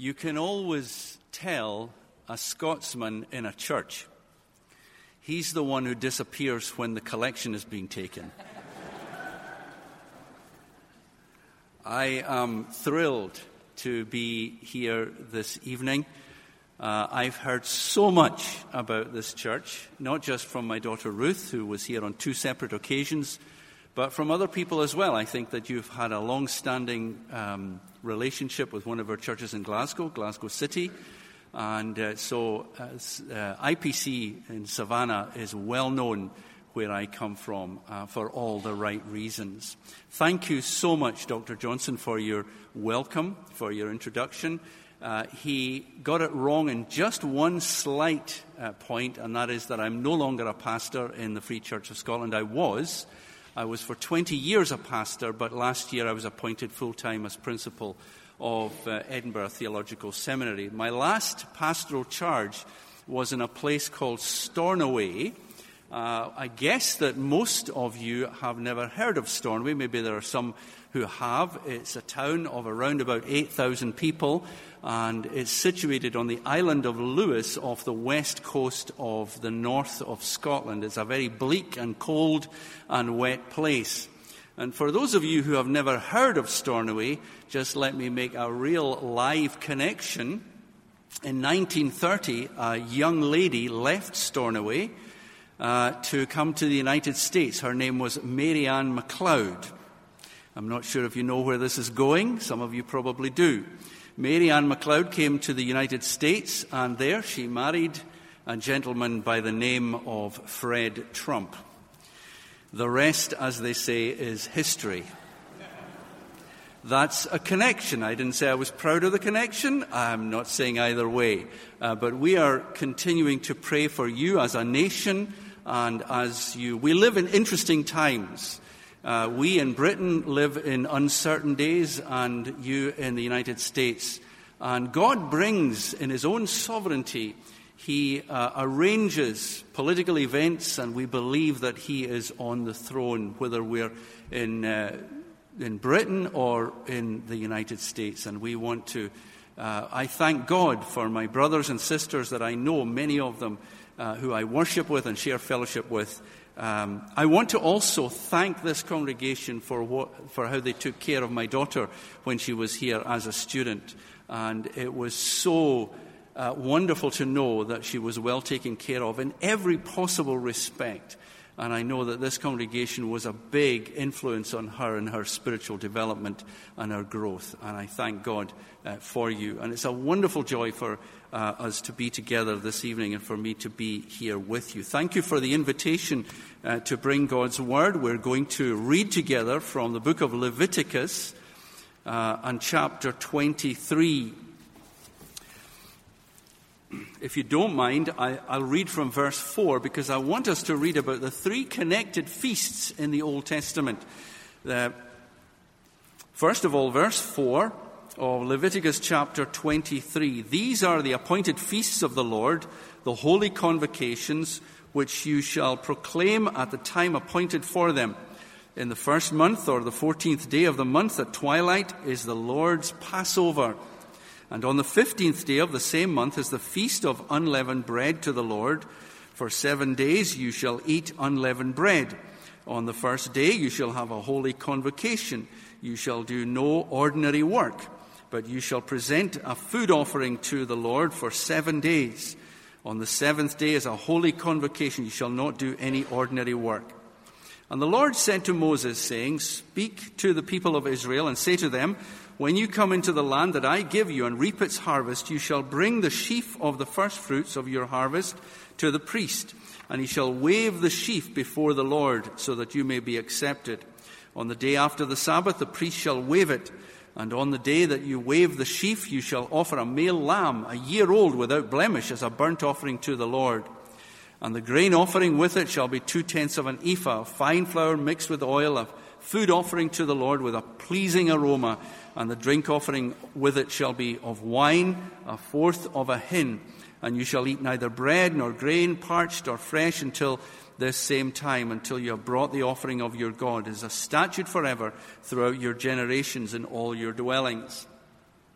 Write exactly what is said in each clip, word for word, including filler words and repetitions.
You can always tell a Scotsman in a church. He's the one who disappears when the collection is being taken. I am thrilled to be here this evening. Uh, I've heard so much about this church, not just from my daughter Ruth, who was here on two separate occasions, but from other people as well. I think that you've had a long-standing um, relationship with one of our churches in Glasgow, Glasgow City. And uh, so uh, uh, I P C in Savannah is well known where I come from uh, for all the right reasons. Thank you so much, Doctor Johnson, for your welcome, for your introduction. Uh, he got it wrong in just one slight uh, point, and that is that I'm no longer a pastor in the Free Church of Scotland. I was. I was for twenty years a pastor, but last year I was appointed full-time as principal of uh, Edinburgh Theological Seminary. My last pastoral charge was in a place called Stornoway. Uh, I guess that most of you have never heard of Stornoway. Maybe there are some who have. It's a town of around about eight thousand people, and it's situated on the island of Lewis off the west coast of the north of Scotland. It's a very bleak and cold and wet place. And for those of you who have never heard of Stornoway, just let me make a real live connection. In nineteen thirty, a young lady left Stornoway uh, to come to the United States. Her name was Mary Ann MacLeod. I'm not sure if you know where this is going. Some of you probably do. Mary Ann MacLeod came to the United States, and there she married a gentleman by the name of Fred Trump. The rest, as they say, is history. That's a connection. I didn't say I was proud of the connection. I'm not saying either way. Uh, but we are continuing to pray for you as a nation and as you. We live in interesting times. Uh, we in Britain live in uncertain days, and you in the United States. And God brings, in His own sovereignty, He uh, arranges political events, and we believe that He is on the throne, whether we're in uh, in Britain or in the United States. And we want to, uh, I thank God for my brothers and sisters that I know, many of them uh, who I worship with and share fellowship with. Um, I want to also thank this congregation for what, for how they took care of my daughter when she was here as a student. And it was so Uh, wonderful to know that she was well taken care of in every possible respect. And I know that this congregation was a big influence on her and her spiritual development and her growth. And I thank God uh, for you. And it's a wonderful joy for uh, us to be together this evening and for me to be here with you. Thank you for the invitation uh, to bring God's Word. We're going to read together from the book of Leviticus uh, and chapter twenty-three. If you don't mind, I, I'll read from verse four, because I want us to read about the three connected feasts in the Old Testament. The, first of all, verse four of Leviticus chapter twenty-three. These are the appointed feasts of the Lord, the holy convocations, which you shall proclaim at the time appointed for them. In the first month, or the fourteenth day of the month at twilight, is the Lord's Passover. And on the fifteenth day of the same month is the feast of unleavened bread to the Lord. For seven days you shall eat unleavened bread. On the first day you shall have a holy convocation. You shall do no ordinary work, but you shall present a food offering to the Lord for seven days. On the seventh day is a holy convocation. You shall not do any ordinary work. And the Lord said to Moses, saying, Speak to the people of Israel and say to them, When you come into the land that I give you and reap its harvest, you shall bring the sheaf of the first fruits of your harvest to the priest, and he shall wave the sheaf before the Lord, so that you may be accepted. On the day after the Sabbath, the priest shall wave it, and on the day that you wave the sheaf, you shall offer a male lamb, a year old without blemish, as a burnt offering to the Lord. And the grain offering with it shall be two-tenths of an ephah of fine flour mixed with oil, a food offering to the Lord with a pleasing aroma. And the drink offering with it shall be of wine, a fourth of a hin. And you shall eat neither bread nor grain, parched or fresh, until this same time, until you have brought the offering of your God. It is a statute forever throughout your generations in all your dwellings.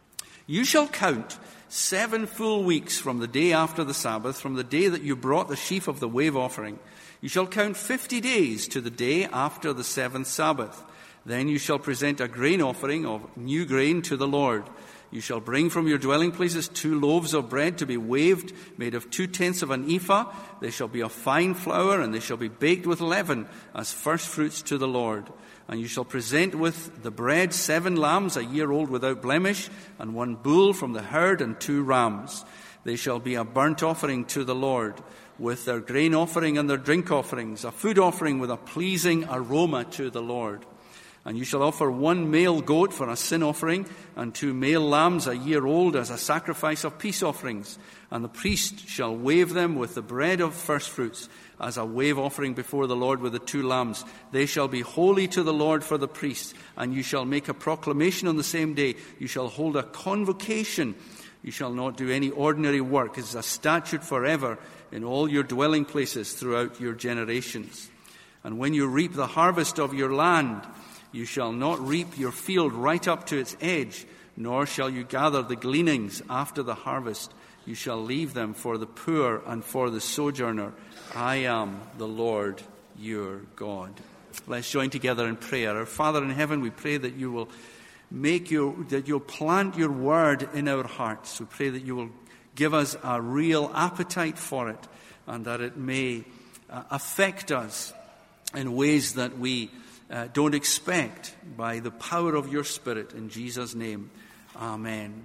You shall count seven full weeks from the day after the Sabbath, from the day that you brought the sheaf of the wave offering. You shall count fifty days to the day after the seventh Sabbath. Then you shall present a grain offering of new grain to the Lord. You shall bring from your dwelling places two loaves of bread to be waved, made of two-tenths of an ephah. They shall be of fine flour, and they shall be baked with leaven as first fruits to the Lord. And you shall present with the bread seven lambs, a year old without blemish, and one bull from the herd, and two rams. They shall be a burnt offering to the Lord, with their grain offering and their drink offerings, a food offering with a pleasing aroma to the Lord. And you shall offer one male goat for a sin offering, and two male lambs a year old as a sacrifice of peace offerings. And the priest shall wave them with the bread of firstfruits as a wave offering before the Lord with the two lambs. They shall be holy to the Lord for the priests. And you shall make a proclamation on the same day. You shall hold a convocation. You shall not do any ordinary work. It is a statute forever in all your dwelling places throughout your generations. And when you reap the harvest of your land, you shall not reap your field right up to its edge, nor shall you gather the gleanings after the harvest. You shall leave them for the poor and for the sojourner. I am the Lord your God. Let's join together in prayer. Our Father in heaven, we pray that you will make your, that you'll plant your word in our hearts. We pray that you will give us a real appetite for it, and that it may uh, affect us in ways that we Uh, don't expect, by the power of your Spirit. In Jesus' name, amen.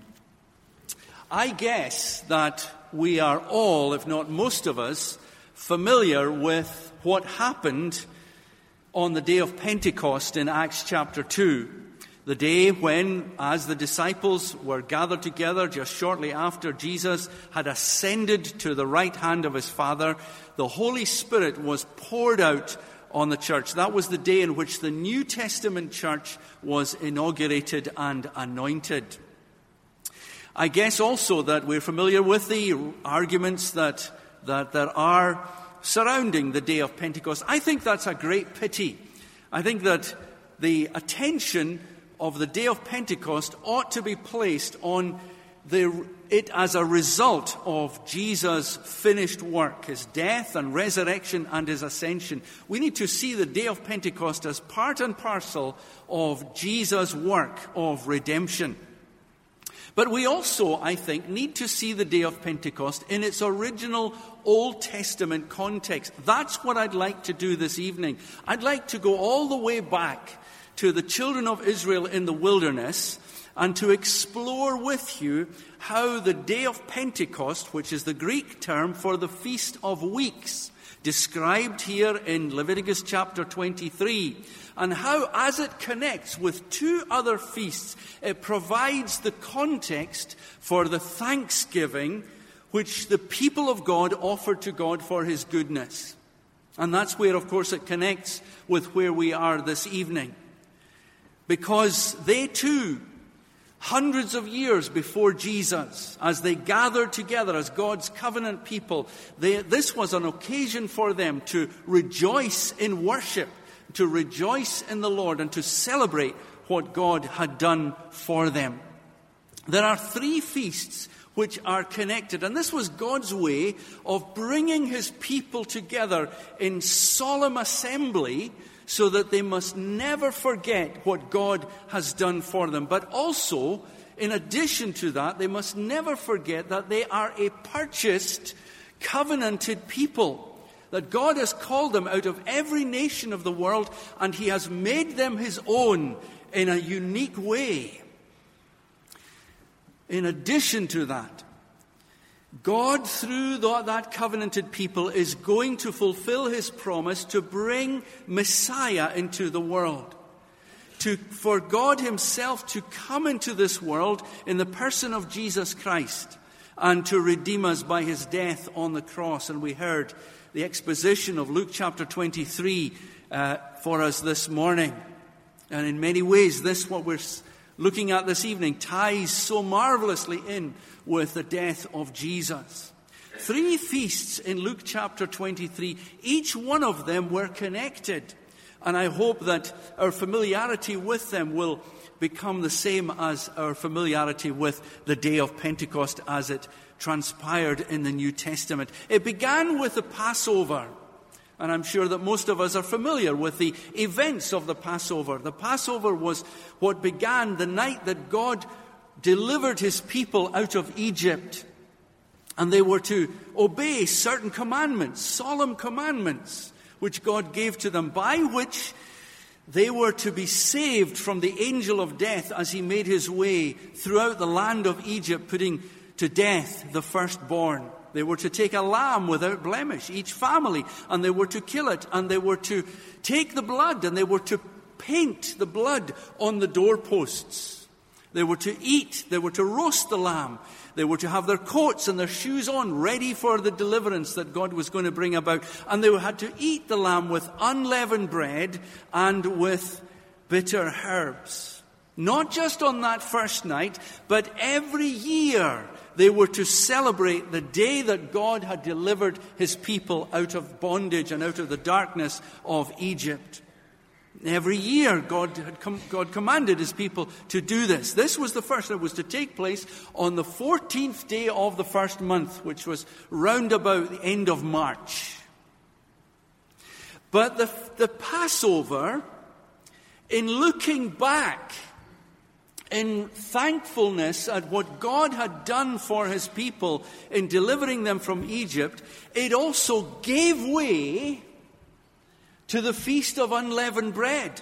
I guess that we are all, if not most of us, familiar with what happened on the day of Pentecost in Acts chapter two. The day when, as the disciples were gathered together just shortly after Jesus had ascended to the right hand of his Father, the Holy Spirit was poured out on the church. That was the day in which the New Testament church was inaugurated and anointed. I guess also that we're familiar with the arguments that, that there are surrounding the day of Pentecost. I think that's a great pity. I think that the attention of the day of Pentecost ought to be placed on the, it as a result of Jesus' finished work, his death and resurrection and his ascension. We need to see the day of Pentecost as part and parcel of Jesus' work of redemption. But we also, I think, need to see the day of Pentecost in its original Old Testament context. That's what I'd like to do this evening. I'd like to go all the way back to the children of Israel in the wilderness and to explore with you how the day of Pentecost, which is the Greek term for the Feast of Weeks, described here in Leviticus chapter twenty-three, and how, as it connects with two other feasts, it provides the context for the thanksgiving which the people of God offered to God for his goodness. And that's where, of course, it connects with where we are this evening. Because they too, hundreds of years before Jesus, as they gathered together as God's covenant people, they, this was an occasion for them to rejoice in worship, to rejoice in the Lord, and to celebrate what God had done for them. There are three feasts which are connected, and this was God's way of bringing his people together in solemn assembly so that they must never forget what God has done for them. But also, in addition to that, they must never forget that they are a purchased, covenanted people, that God has called them out of every nation of the world, and he has made them his own in a unique way. In addition to that, God, through that covenanted people, is going to fulfill his promise to bring Messiah into the world. To, for God himself to come into this world in the person of Jesus Christ and to redeem us by his death on the cross. And we heard the exposition of Luke chapter twenty-three uh, for us this morning. And in many ways, this, what we're looking at this evening, ties so marvelously in with the death of Jesus. Three feasts in Luke chapter twenty-three, each one of them were connected. And I hope that our familiarity with them will become the same as our familiarity with the day of Pentecost as it transpired in the New Testament. It began with the Passover. And I'm sure that most of us are familiar with the events of the Passover. The Passover was what began the night that God delivered his people out of Egypt. And they were to obey certain commandments, solemn commandments, which God gave to them, by which they were to be saved from the angel of death as he made his way throughout the land of Egypt, putting to death the firstborn. They were to take a lamb without blemish, each family, and they were to kill it, and they were to take the blood, and they were to paint the blood on the doorposts. They were to eat, they were to roast the lamb, they were to have their coats and their shoes on, ready for the deliverance that God was going to bring about. And they had to eat the lamb with unleavened bread and with bitter herbs. Not just on that first night, but every year they were to celebrate the day that God had delivered his people out of bondage and out of the darkness of Egypt. Every year God had com- God commanded his people to do this. This was the first. It was to take place on the fourteenth day of the first month, which was round about the end of March. But the, the Passover, in looking back in thankfulness at what God had done for his people in delivering them from Egypt, it also gave way to the Feast of Unleavened Bread.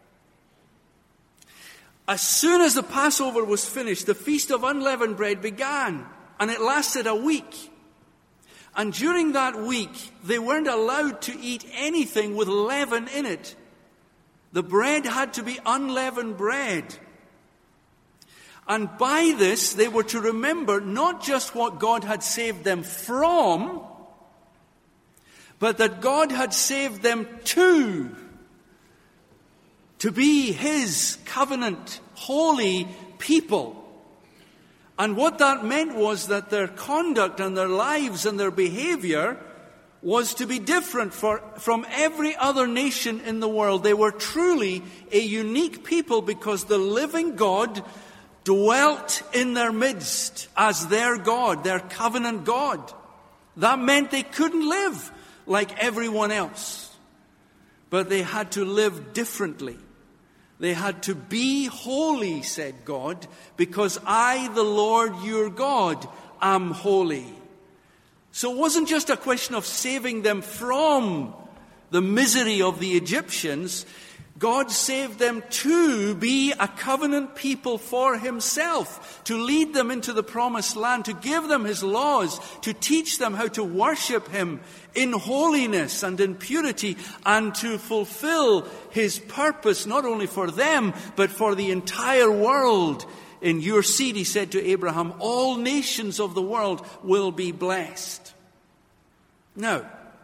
As soon as the Passover was finished, the Feast of Unleavened Bread began, and it lasted a week. And during that week, they weren't allowed to eat anything with leaven in it. The bread had to be unleavened bread. And by this, they were to remember not just what God had saved them from, but that God had saved them to, to be his covenant, holy people. And what that meant was that their conduct and their lives and their behavior was to be different for, from every other nation in the world. They were truly a unique people because the living God dwelt in their midst as their God, their covenant God. That meant they couldn't live like everyone else. But they had to live differently. They had to be holy, said God, because I, the Lord your God, am holy. So it wasn't just a question of saving them from the misery of the Egyptians. God saved them to be a covenant people for himself, to lead them into the promised land, to give them his laws, to teach them how to worship him in holiness and in purity, and to fulfill his purpose not only for them, but for the entire world. In your seed, he said to Abraham, all nations of the world will be blessed. Now,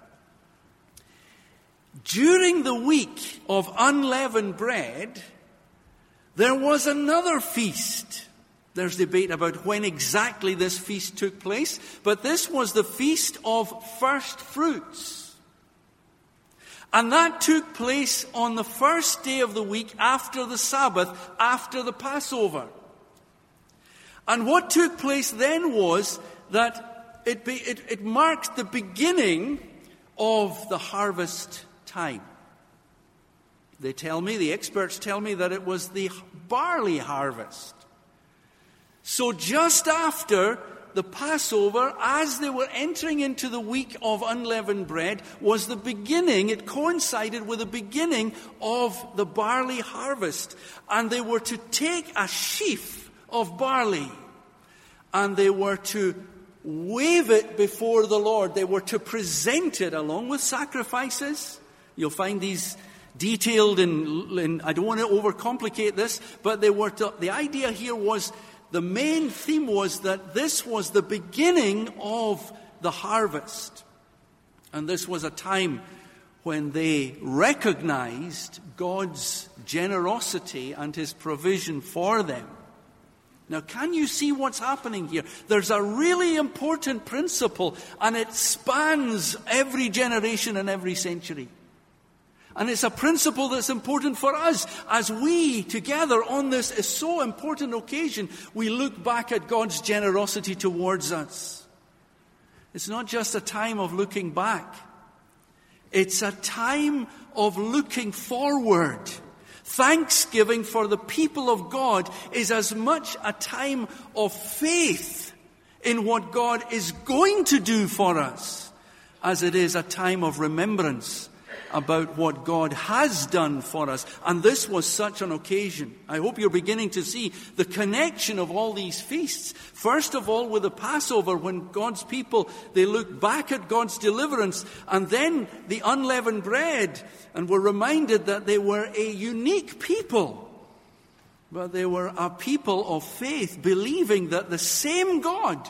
during the week of unleavened bread, there was another feast. There's debate about when exactly this feast took place, but this was the Feast of First Fruits. And that took place on the first day of the week after the Sabbath, after the Passover. And what took place then was that it, be, it, it marked the beginning of the harvest time. They tell me, the experts tell me, that it was the barley harvest. So just after the Passover, as they were entering into the week of unleavened bread, was the beginning, it coincided with the beginning of the barley harvest. And they were to take a sheaf of barley, and they were to wave it before the Lord. They were to present it along with sacrifices. You'll find these detailed in, in I don't want to overcomplicate this, but they were to, the idea here was, the main theme was that this was the beginning of the harvest. And this was a time when they recognized God's generosity and his provision for them. Now, can you see what's happening here? There's a really important principle, and it spans every generation and every century. And it's a principle that's important for us as we together on this is so important occasion, we look back at God's generosity towards us. It's not just a time of looking back. It's a time of looking forward. Thanksgiving for the people of God is as much a time of faith in what God is going to do for us as it is a time of remembrance about what God has done for us. And this was such an occasion. I hope you're beginning to see the connection of all these feasts. First of all, with the Passover, when God's people, they look back at God's deliverance, and then the unleavened bread, and were reminded that they were a unique people. But they were a people of faith, believing that the same God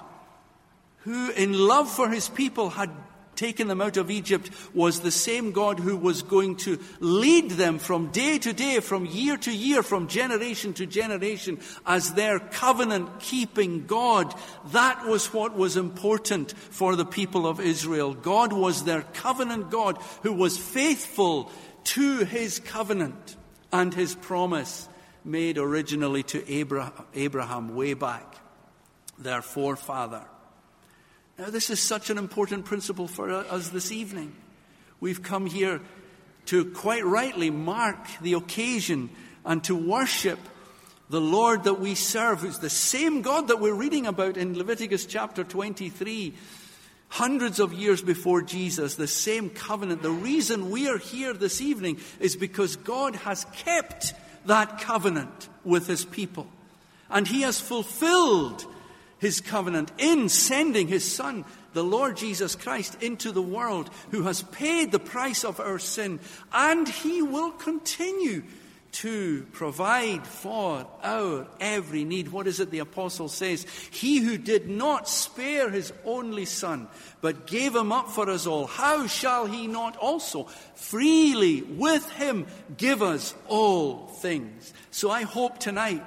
who in love for his people had taken them out of Egypt was the same God who was going to lead them from day to day, from year to year, from generation to generation as their covenant-keeping God. That was what was important for the people of Israel. God was their covenant God who was faithful to his covenant and his promise made originally to Abraham way back, their forefather. Now, this is such an important principle for us this evening. We've come here to quite rightly mark the occasion and to worship the Lord that we serve, who's the same God that we're reading about in Leviticus chapter twenty-three, hundreds of years before Jesus, the same covenant. The reason we are here this evening is because God has kept that covenant with his people. And he has fulfilled his covenant in sending his Son, the Lord Jesus Christ, into the world, who has paid the price of our sin, and he will continue to provide for our every need. What is it the apostle says? He who did not spare his only Son, but gave him up for us all, how shall he not also freely with him give us all things? So I hope tonight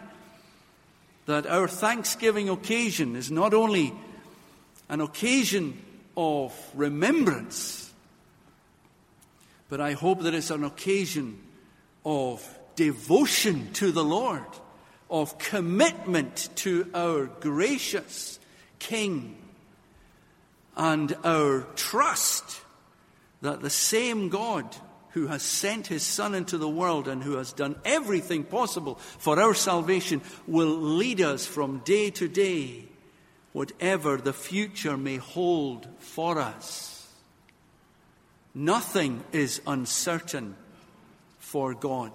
that our Thanksgiving occasion is not only an occasion of remembrance, but I hope that it's an occasion of devotion to the Lord, of commitment to our gracious King, and our trust that the same God who has sent his Son into the world and who has done everything possible for our salvation will lead us from day to day, whatever the future may hold for us. Nothing is uncertain for God.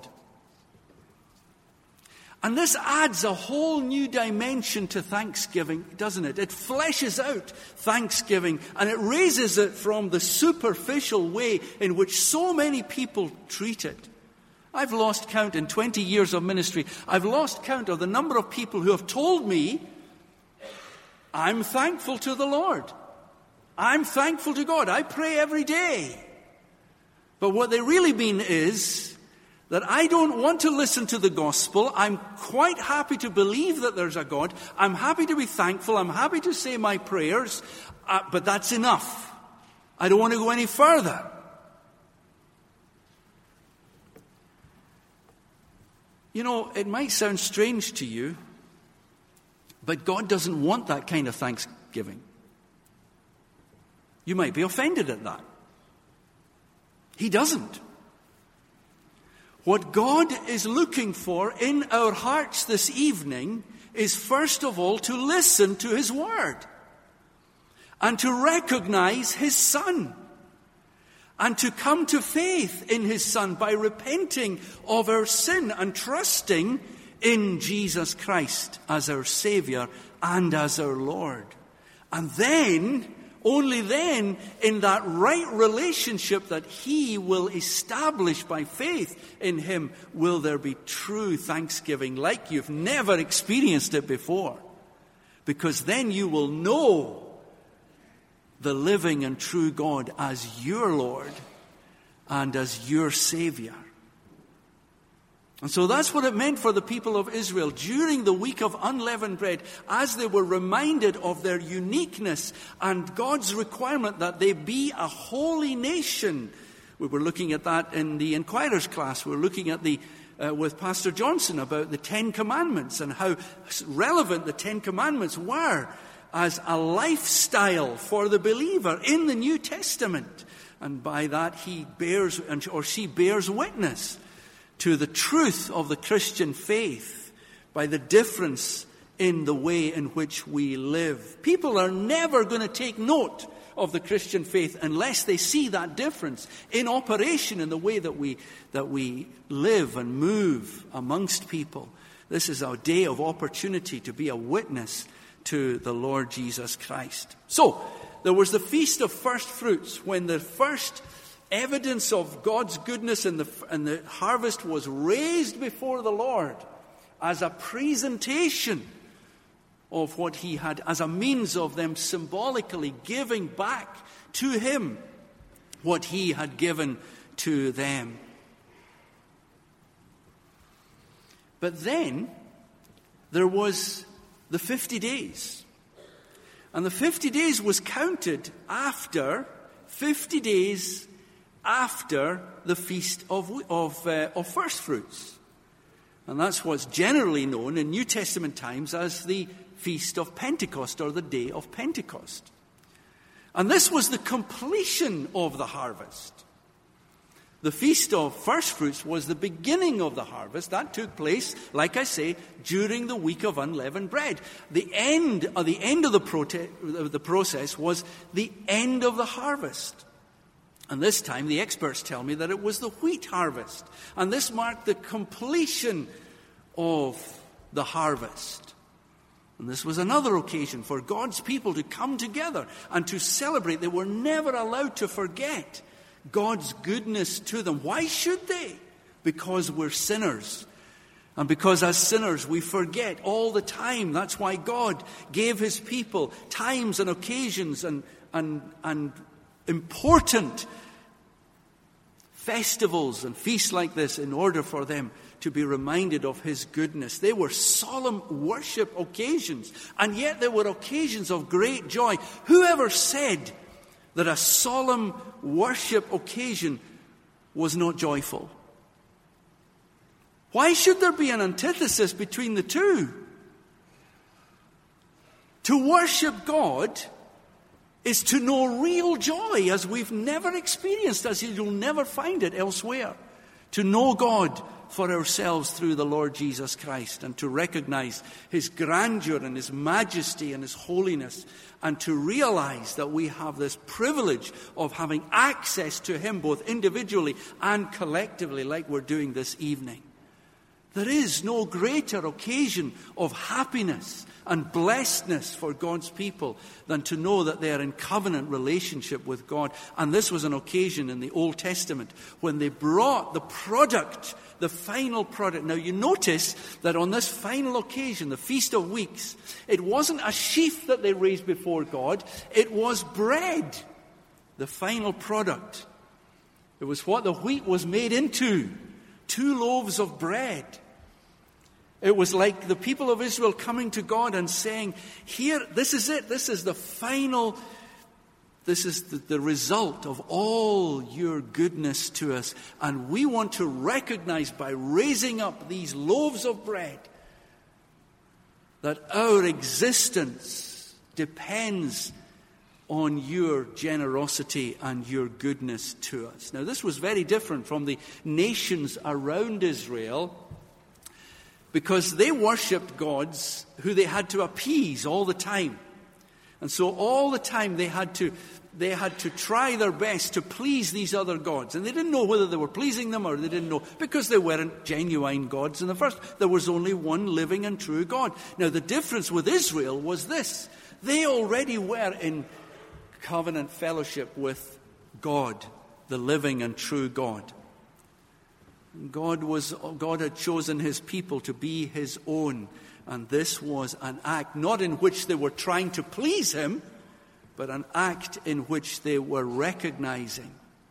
And this adds a whole new dimension to Thanksgiving, doesn't it? It fleshes out Thanksgiving and it raises it from the superficial way in which so many people treat it. I've lost count in twenty years of ministry. I've lost count of the number of people who have told me, I'm thankful to the Lord. I'm thankful to God. I pray every day. But what they really mean is that I don't want to listen to the gospel. I'm quite happy to believe that there's a God. I'm happy to be thankful. I'm happy to say my prayers. Uh, but that's enough. I don't want to go any further. You know, it might sound strange to you, but God doesn't want that kind of thanksgiving. You might be offended at that. He doesn't. What God is looking for in our hearts this evening is first of all to listen to his word and to recognize his Son and to come to faith in his Son by repenting of our sin and trusting in Jesus Christ as our Savior and as our Lord. And then, only then, in that right relationship that he will establish by faith in him, will there be true thanksgiving like you've never experienced it before. Because then you will know the living and true God as your Lord and as your Savior. And so that's what it meant for the people of Israel during the week of unleavened bread, as they were reminded of their uniqueness and God's requirement that they be a holy nation, We were looking at that in the Inquirers class. We were looking at the uh, with Pastor Johnson about the Ten Commandments and how relevant the Ten Commandments were as a lifestyle for the believer in the New Testament. And by that he bears, or she bears witness to the truth of the Christian faith by the difference in the way in which we live. People are never going to take note of the Christian faith unless they see that difference in operation in the way that we that we live and move amongst people. This is our day of opportunity to be a witness to the Lord Jesus Christ. So, there was the Feast of First Fruits, when the first evidence of God's goodness in the, in the harvest was raised before the Lord as a presentation of what he had, as a means of them symbolically giving back to him what he had given to them. But then there was the fifty days. And the fifty days was counted after, fifty days after the Feast of, of, uh, of First Fruits. And that's what's generally known in New Testament times as the Feast of Pentecost, or the Day of Pentecost. And this was the completion of the harvest. The Feast of First Fruits was the beginning of the harvest. That took place, like I say, during the week of unleavened bread. The end, or the end of the, prote- the process was the end of the harvest. And this time, the experts tell me that it was the wheat harvest. And this marked the completion of the harvest. And this was another occasion for God's people to come together and to celebrate. They were never allowed to forget God's goodness to them. Why should they? Because we're sinners. And because as sinners we forget all the time. That's why God gave his people times and occasions and, and, and important festivals and feasts like this in order for them to be reminded of his goodness. They were solemn worship occasions, and yet they were occasions of great joy. Whoever said that a solemn worship occasion was not joyful? Why should there be an antithesis between the two? To worship God is to know real joy as we've never experienced, as you'll never find it elsewhere. To know God for ourselves through the Lord Jesus Christ, and to recognize his grandeur and his majesty and his holiness, and to realize that we have this privilege of having access to him both individually and collectively, like we're doing this evening. There is no greater occasion of happiness and blessedness for God's people than to know that they are in covenant relationship with God. And this was an occasion in the Old Testament when they brought the product, the final product. Now you notice that on this final occasion, the Feast of Weeks, it wasn't a sheaf that they raised before God, it was bread, the final product. It was what the wheat was made into, two loaves of bread. It was like the people of Israel coming to God and saying, here, this is it. This is the final, this is the, the result of all your goodness to us. And we want to recognize by raising up these loaves of bread that our existence depends on your generosity and your goodness to us. Now, this was very different from the nations around Israel, because they worshipped gods who they had to appease all the time. And so all the time they had to they had to try their best to please these other gods. And they didn't know whether they were pleasing them or they didn't know, because they weren't genuine gods in the first. There was only one living and true God. Now the difference with Israel was this. They already were in covenant fellowship with God, the living and true God. God was, God had chosen his people to be his own. And this was an act not in which they were trying to please him, but an act in which they were recognizing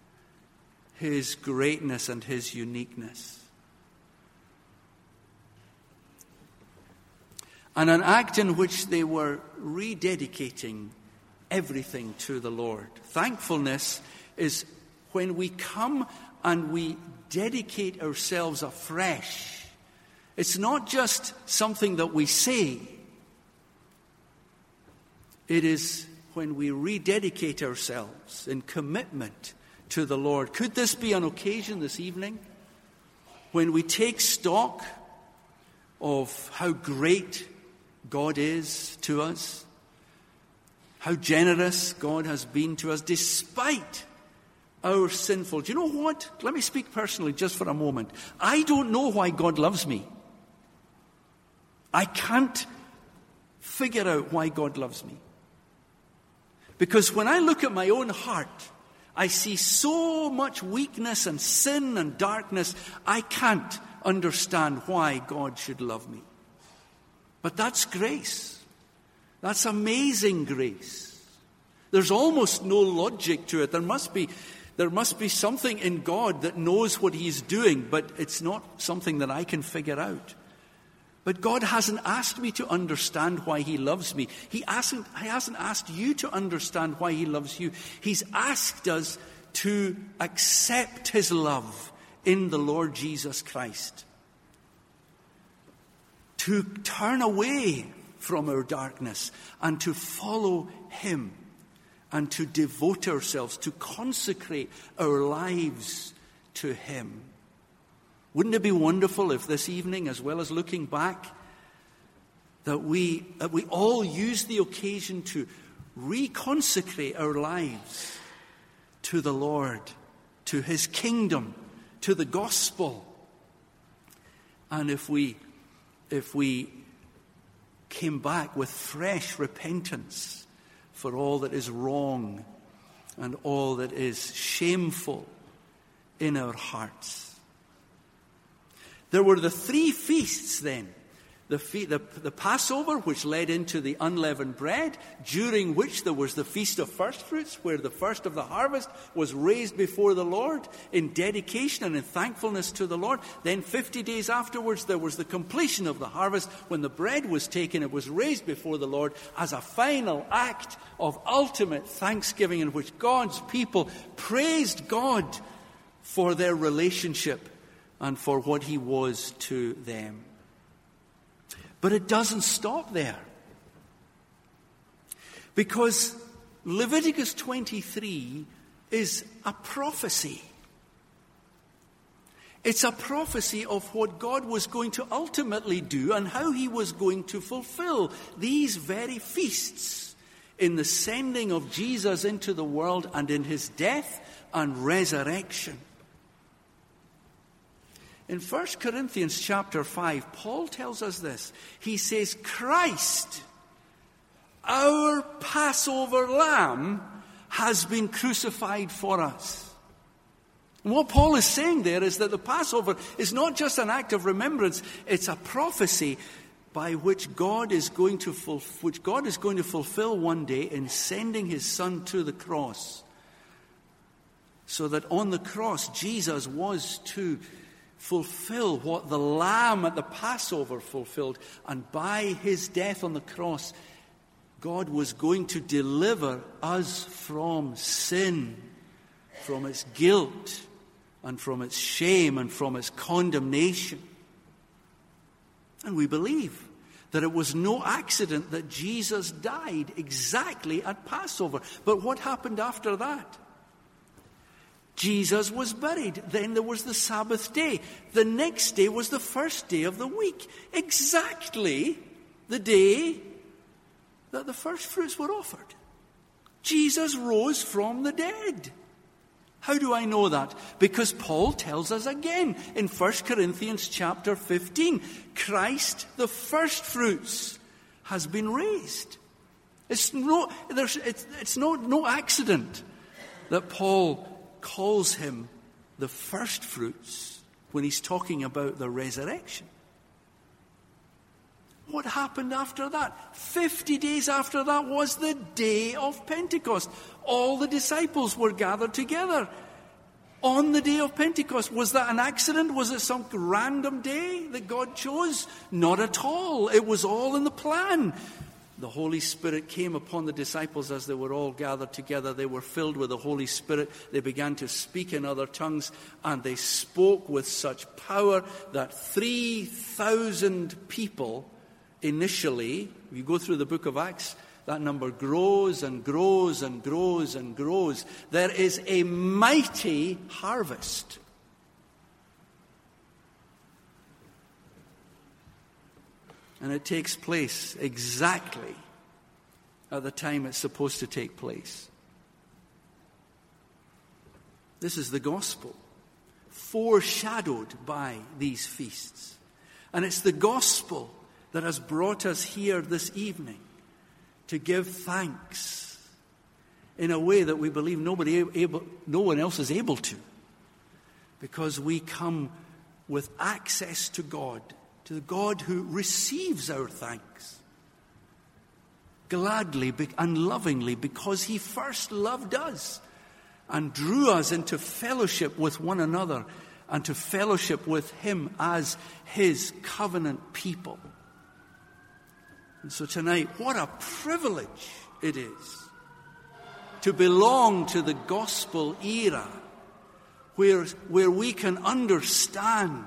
his greatness and his uniqueness. And an act in which they were rededicating everything to the Lord. Thankfulness is when we come and we dedicate ourselves afresh, it's not just something that we say. It is when we rededicate ourselves in commitment to the Lord. Could this be an occasion this evening when we take stock of how great God is to us, how generous God has been to us despite our sinful... Do you know what? Let me speak personally just for a moment. I don't know why God loves me. I can't figure out why God loves me. Because when I look at my own heart, I see so much weakness and sin and darkness, I can't understand why God should love me. But that's grace. That's amazing grace. There's almost no logic to it. There must be, there must be something in God that knows what He's doing, but it's not something that I can figure out. But God hasn't asked me to understand why He loves me. He hasn't, he hasn't asked you to understand why He loves you. He's asked us to accept His love in the Lord Jesus Christ. To turn away from our darkness and to follow Him. And to devote ourselves, to consecrate our lives to Him. Wouldn't it be wonderful if this evening, as well as looking back, that we, that we all use the occasion to reconsecrate our lives to the Lord, to His kingdom, to the gospel. And if we, if we came back with fresh repentance for all that is wrong and all that is shameful in our hearts. There were the three feasts then. The, fe- the, the Passover, which led into the unleavened bread, during which there was the Feast of First Fruits, where the first of the harvest was raised before the Lord in dedication and in thankfulness to the Lord. Then fifty days afterwards, there was the completion of the harvest. When the bread was taken, it was raised before the Lord as a final act of ultimate thanksgiving in which God's people praised God for their relationship and for what He was to them. But it doesn't stop there. Because Leviticus twenty-three is a prophecy. It's a prophecy of what God was going to ultimately do and how He was going to fulfill these very feasts in the sending of Jesus into the world and in His death and resurrection. In First Corinthians chapter five, Paul tells us this. He says, Christ, our Passover lamb, has been crucified for us. And what Paul is saying there is that the Passover is not just an act of remembrance, it's a prophecy by which God is going to fulfill, which God is going to fulfill one day in sending His Son to the cross. So that on the cross, Jesus was to fulfill what the Lamb at the Passover fulfilled. And by His death on the cross, God was going to deliver us from sin, from its guilt, and from its shame, and from its condemnation. And we believe that it was no accident that Jesus died exactly at Passover. But what happened after that? Jesus was buried. Then there was the Sabbath day. The next day was the first day of the week. Exactly the day that the first fruits were offered. Jesus rose from the dead. How do I know that? Because Paul tells us again in First Corinthians chapter fifteen, Christ, the first fruits, has been raised. It's no, there's, it's, it's no, no accident that Paul calls Him the first fruits when he's talking about the resurrection. What happened after that? Fifty days after that was the day of Pentecost. All the disciples were gathered together on the day of Pentecost. Was that an accident? Was it some random day that God chose? Not at all. It was all in the plan. the Holy Spirit came upon the disciples as they were all gathered together. They were filled with the Holy Spirit. They began to speak in other tongues, and they spoke with such power that three thousand people initially, if you go through the book of Acts, that number grows and grows and grows and grows. There is a mighty harvest. And it takes place exactly at the time it's supposed to take place. This is the gospel, foreshadowed by these feasts. And it's the gospel that has brought us here this evening to give thanks in a way that we believe nobody able, no one else is able to, because we come with access to God, to the God who receives our thanks gladly and lovingly, because he first loved us and drew us into fellowship with one another and to fellowship with him as his covenant people. And so tonight, what a privilege it is to belong to the gospel era where, where we can understand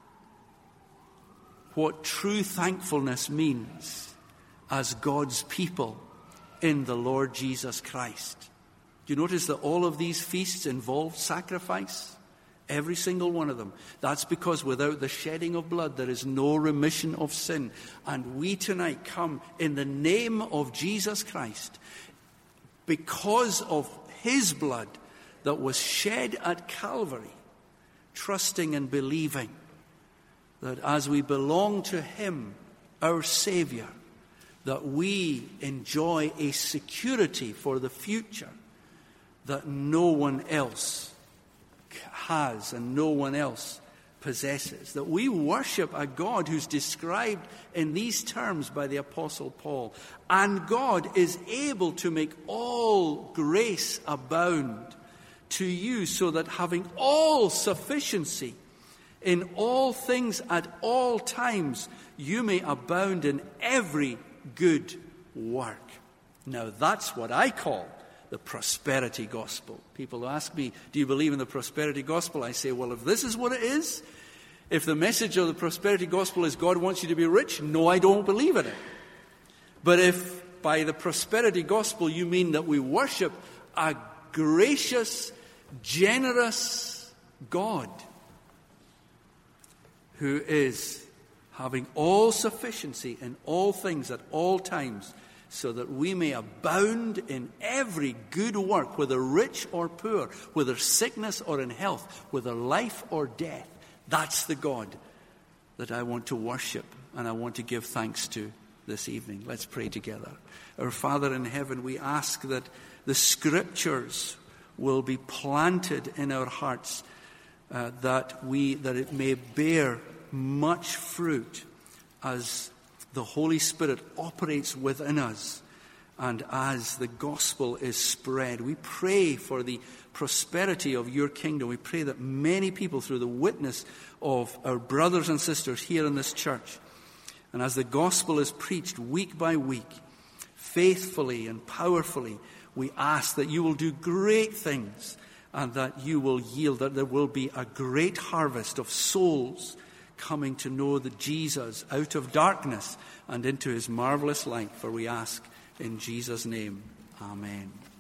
what true thankfulness means as God's people in the Lord Jesus Christ. Do you notice that all of these feasts involve sacrifice? Every single one of them. That's because without the shedding of blood, there is no remission of sin. And we tonight come in the name of Jesus Christ, because of his blood that was shed at Calvary, trusting and believing that as we belong to him, our Savior, that we enjoy a security for the future that no one else has and no one else possesses. That we worship a God who's described in these terms by the Apostle Paul. And God is able to make all grace abound to you, so that having all sufficiency in all things at all times, you may abound in every good work. Now that's what I call the prosperity gospel. People ask me, do you believe in the prosperity gospel? I say, well, if this is what it is, if the message of the prosperity gospel is God wants you to be rich, no, I don't believe in it. But if by the prosperity gospel you mean that we worship a gracious, generous God who is having all sufficiency in all things at all times, so that we may abound in every good work, whether rich or poor, whether sickness or in health, whether life or death. That's the God that I want to worship and I want to give thanks to this evening. Let's pray together. Our Father in heaven, we ask that the Scriptures will be planted in our hearts, uh, that we that it may bear much fruit as the Holy Spirit operates within us and as the gospel is spread. We pray for the prosperity of your kingdom. We pray that many people, through the witness of our brothers and sisters here in this church, and as the gospel is preached week by week, faithfully and powerfully, we ask that you will do great things and that you will yield, that there will be a great harvest of souls coming to know the Jesus out of darkness and into his marvelous light. For we ask in Jesus' name, amen.